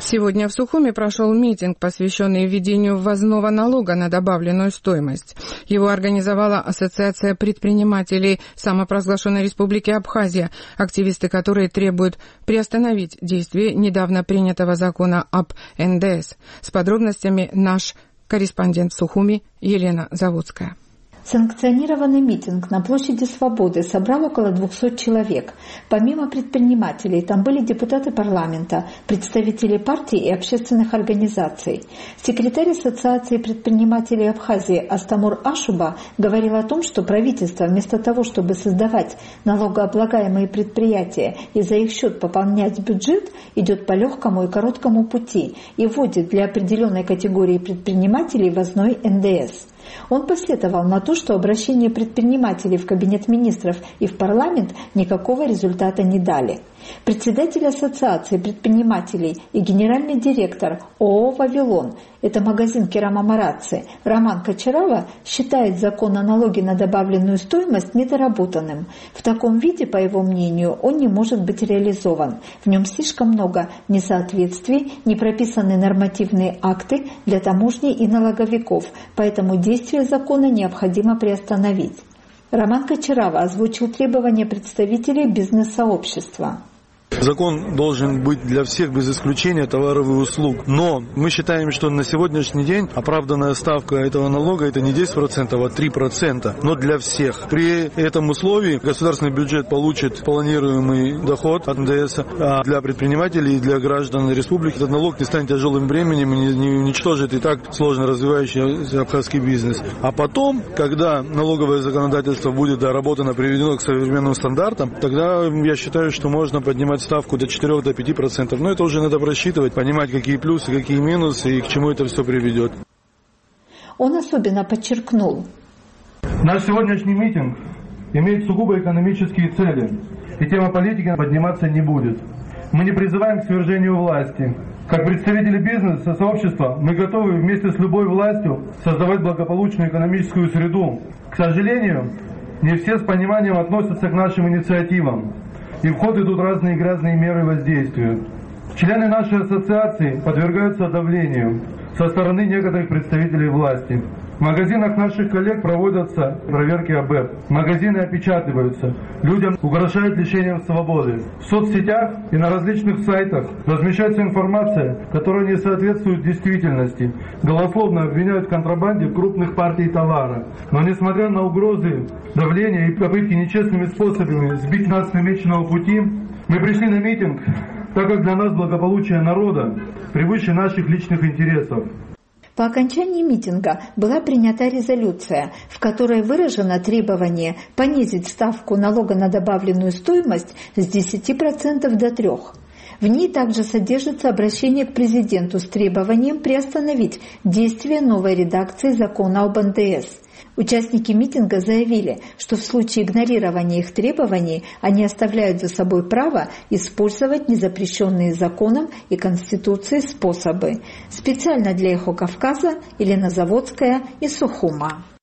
Сегодня в Сухуми прошел митинг, посвященный введению ввозного налога на добавленную стоимость. Его организовала Ассоциация предпринимателей самопровозглашенной Республики Абхазия, активисты которой требуют приостановить действие недавно принятого закона об НДС. С подробностями наш корреспондент в Сухуми Елена Заводская. Санкционированный митинг на площади Свободы собрал около 200 человек. Помимо предпринимателей, там были депутаты парламента, представители партий и общественных организаций. Секретарь Ассоциации предпринимателей Абхазии Астамур Ашуба говорил о том, что правительство вместо того, чтобы создавать налогооблагаемые предприятия и за их счет пополнять бюджет, идет по легкому и короткому пути и вводит для определенной категории предпринимателей ввозной НДС. Он посетовал на то, что обращения предпринимателей в Кабинет министров и в парламент никакого результата не дали. Председатель Ассоциации предпринимателей и генеральный директор ООО «Вавилон» – это магазин Керама Марацци, Роман Кочарава считает закон о налоге на добавленную стоимость недоработанным. В таком виде, по его мнению, он не может быть реализован. В нем слишком много несоответствий, не прописаны нормативные акты для таможни и налоговиков, поэтому действие закона необходимо приостановить. Роман Кочарава озвучил требования представителей бизнес-сообщества. Закон должен быть для всех без исключения товаров и услуг. Но мы считаем, что на сегодняшний день оправданная ставка этого налога это не 10%, а 3%. Но для всех. При этом условии государственный бюджет получит планируемый доход от НДС, а для предпринимателей и для граждан республики этот налог не станет тяжелым бременем и не уничтожит и так сложно развивающийся абхазский бизнес. А потом, когда налоговое законодательство будет доработано, приведено к современным стандартам, тогда я считаю, что можно поднимать ставку до 4-5%. Но это уже надо просчитывать, понимать, какие плюсы, какие минусы и к чему это все приведет. Он особенно подчеркнул. Наш сегодняшний митинг имеет сугубо экономические цели, и тема политики подниматься не будет. Мы не призываем к свержению власти. Как представители бизнеса, сообщества, мы готовы вместе с любой властью создавать благополучную экономическую среду. К сожалению, не все с пониманием относятся к нашим инициативам. И в ход идут разные грязные меры воздействия. Члены нашей ассоциации подвергаются давлению со стороны некоторых представителей власти. В магазинах наших коллег проводятся проверки АБЭП. Магазины опечатываются. Людям угрожают лишением свободы. В соцсетях и на различных сайтах размещается информация, которая не соответствует действительности. Голословно обвиняют в контрабанде крупных партий товара. Но несмотря на угрозы, давления и попытки нечестными способами сбить нас с намеченного пути, мы пришли на митинг, так как для нас благополучие народа превыше наших личных интересов. По окончании митинга была принята резолюция, в которой выражено требование понизить ставку налога на добавленную стоимость с 10% до 3%. В ней также содержится обращение к президенту с требованием приостановить действие новой редакции закона об НДС. Участники митинга заявили, что в случае игнорирования их требований они оставляют за собой право использовать незапрещенные законом и Конституцией способы. Специально для Эхо Кавказа Елена Заводская из Сухума.